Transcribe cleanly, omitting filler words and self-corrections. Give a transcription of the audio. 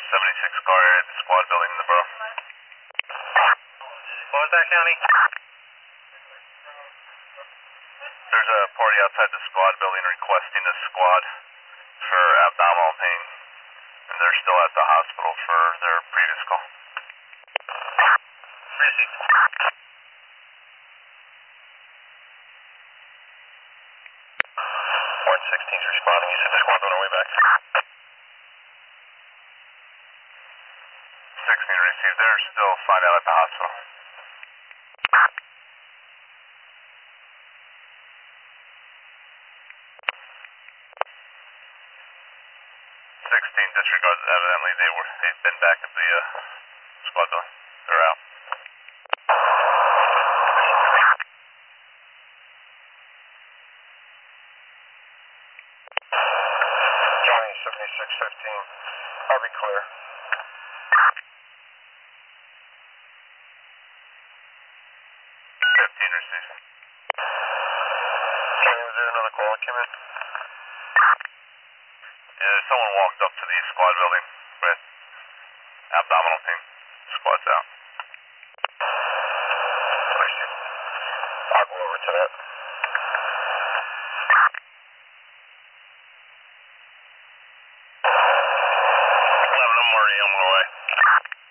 76 car at the squad building in the borough. What was that, County? There's a party outside the squad building requesting a squad for abdominal pain, and they're still at the hospital for their previous call. Received. 116's responding. You said the squad's on our way back. 16 received. They're still find out at the hospital. 16 disregard. Evidently, they've been back at the squad building. They're out. Johnny 7615. I'll be clear. 15 received. Johnny, was there another call that came in? Someone walked up to the squad building with abdominal pain. Squad's out. I see. I'll go over to that. 11, I'm already on my way.